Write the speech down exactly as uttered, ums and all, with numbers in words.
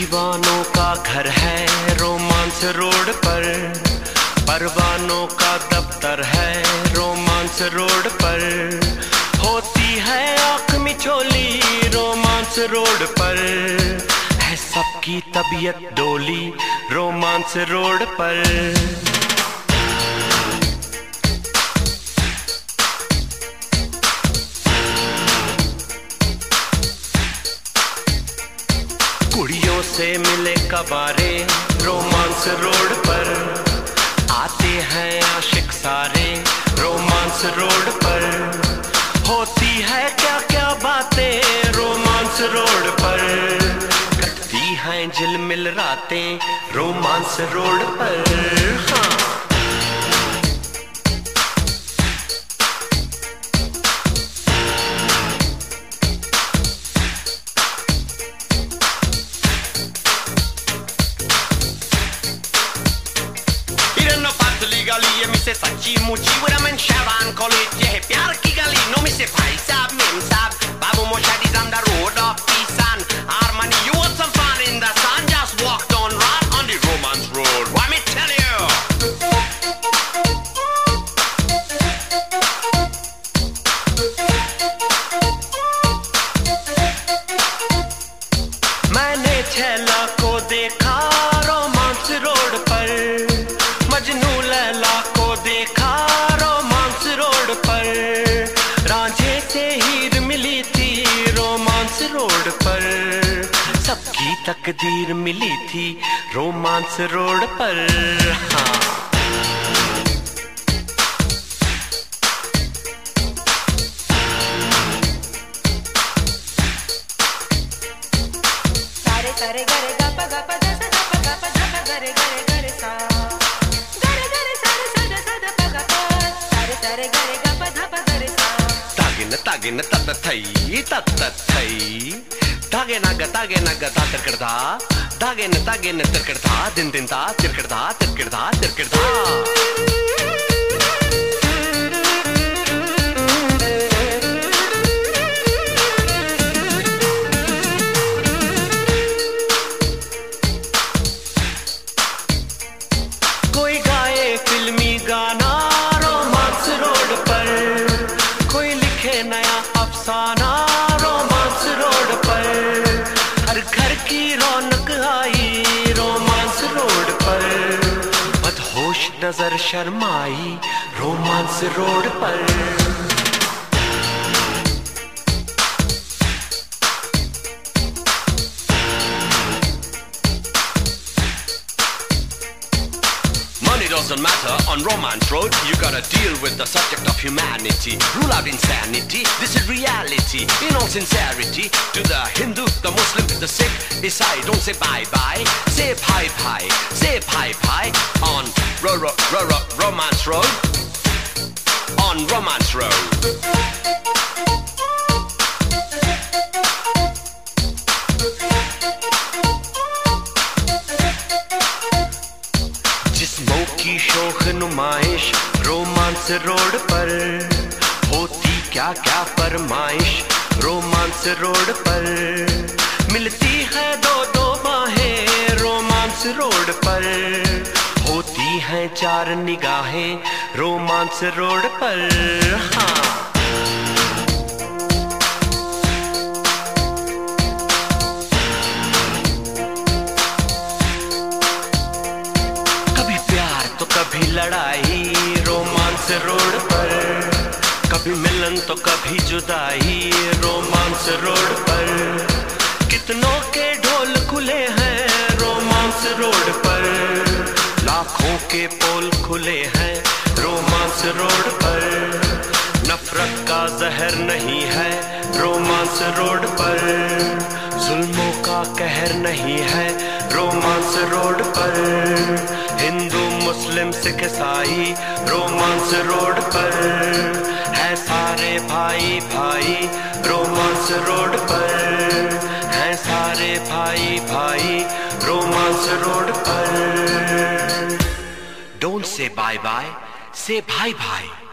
दीवानों का घर है रोमांस रोड पर, परवानों का दफ्तर है रोमांस रोड पर, होती है आंख मिचोली रोमांस रोड पर, है सबकी तबीयत डोली रोमांस रोड पर। कुड़ियों से मिले कबारे रोमांस रोड पर, आते हैं आशिक सारे रोमांस रोड पर, होती है क्या क्या बातें रोमांस रोड पर, कटती हैं झिलमिल रातें रोमांस रोड पर। हाँ गली mi se सच्ची मुची वरमन शवान कॉलेज ये है प्यार की गली नो mi se भाई साहब मेम साहब बाबू मोशादी on the road of peace and harmony you want some fun in the sun just walked on right on the romance road why me tell you मैंने छैला को देखा रोमांस रोड पर, मजनू लैला को देखा romance road पर, रांझे से हीर मिली थी रोमांस रोड पर, सबकी तकदीर मिली थी रोमांस रोड पर। हाँ सारे सारे गरे गप गप दस गप गप धप गरे गरे गरे सा गरे गरे सारे सारे सारे प गप सारे सारे गरे गप धप गरे सा तागिन तागिन तत थई तत थई तागे नग तागे नग ता तिरकड़दा तागिन तागिन तिरकड़दा दिन दिन ता तिरकड़दा तिरकड़दा तिरकड़दा। फिल्मी गाना रोमांस रोड पर, कोई लिखे नया अफसाना रोमांस रोड पर, हर घर की रौनक आई रोमांस रोड पर, मदहोश नजर शर्माई रोमांस रोड पर। Doesn't matter on romance road, you gotta deal with the subject of humanity, rule out insanity, this is reality in all sincerity, to the Hindu, the Muslim, the Sikh, Isai, don't say bye bye, say bye bye, say bye bye on ro ro ro ro romance road, on romance road। जिस्मों की शोख नुमाइश romance road पर, होती क्या क्या फरमाइश romance road पर, मिलती है दो दो बाहें रोमांस रोड पर, होती हैं चार निगाहें रोमांस रोड पर। हाँ कभी लड़ाई रोमांस रोड पर, कभी मिलन तो कभी जुदाई रोमांस रोड पर, कितनों के ढोल खुले हैं रोमांस रोड पर, लाखों के पोल खुले हैं रोमांस रोड पर, नफरत का जहर नहीं है रोमांस रोड पर, जुल्मों का कहर नहीं है रोमांस रोड पर, हिंदू मुस्लिम सिख ईसाई रोमांस रोड पर, है सारे भाई भाई रोमांस रोड पर, है सारे भाई भाई रोमांस रोड पर। Don't say bye bye, say भाई भाई।